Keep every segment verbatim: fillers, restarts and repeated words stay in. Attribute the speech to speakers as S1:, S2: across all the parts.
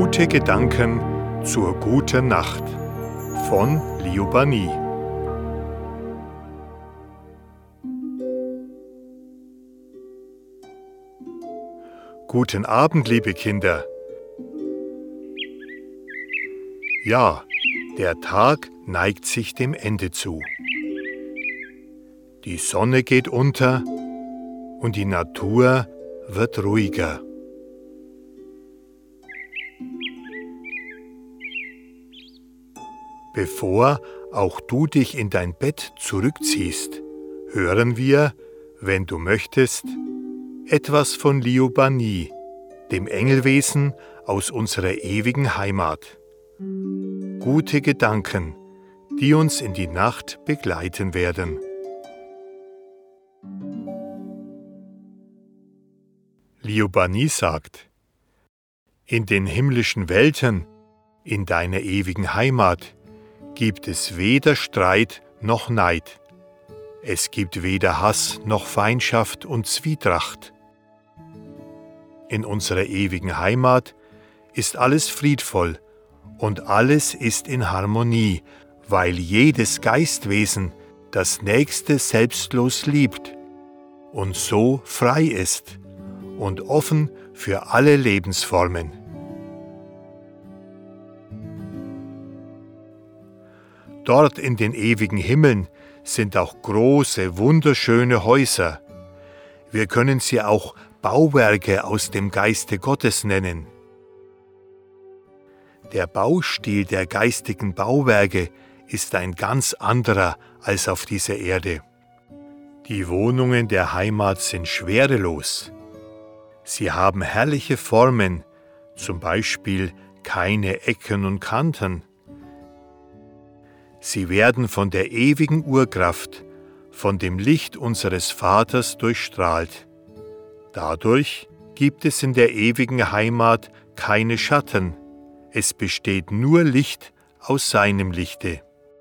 S1: Gute Gedanken zur guten Nacht von Liobani. Guten Abend, liebe Kinder. Ja, der Tag neigt sich dem Ende zu. Die Sonne geht unter und die Natur wird ruhiger. Bevor auch du dich in dein Bett zurückziehst, hören wir, wenn du möchtest, etwas von Liobani, dem Engelwesen aus unserer ewigen Heimat. Gute Gedanken, die uns in die Nacht begleiten werden. Liobani sagt: In den himmlischen Welten, in deiner ewigen Heimat, gibt es weder Streit noch Neid. Es gibt weder Hass noch Feindschaft und Zwietracht. In unserer ewigen Heimat ist alles friedvoll und alles ist in Harmonie, weil jedes Geistwesen das Nächste selbstlos liebt und so frei ist und offen für alle Lebensformen. Dort in den ewigen Himmeln sind auch große, wunderschöne Häuser. Wir können sie auch Bauwerke aus dem Geiste Gottes nennen. Der Baustil der geistigen Bauwerke ist ein ganz anderer als auf dieser Erde. Die Wohnungen der Heimat sind schwerelos. Sie haben herrliche Formen, zum Beispiel keine Ecken und Kanten. Sie werden von der ewigen Urkraft, von dem Licht unseres Vaters durchstrahlt. Dadurch gibt es in der ewigen Heimat keine Schatten, es besteht nur Licht aus seinem Lichte.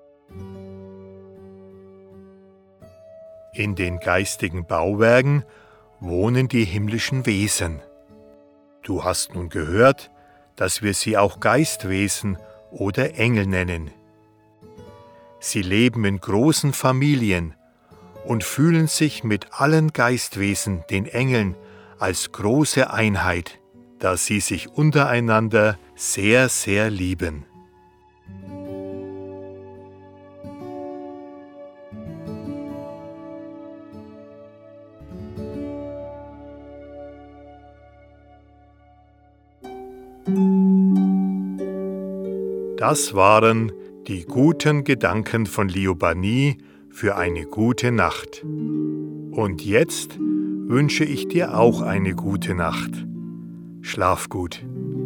S1: In den geistigen Bauwerken wohnen die himmlischen Wesen. Du hast nun gehört, dass wir sie auch Geistwesen oder Engel nennen. Sie leben in großen Familien und fühlen sich mit allen Geistwesen, den Engeln, als große Einheit, da sie sich untereinander sehr, sehr lieben. Das waren die guten Gedanken von Liobani für eine gute Nacht. Und jetzt wünsche ich dir auch eine gute Nacht. Schlaf gut.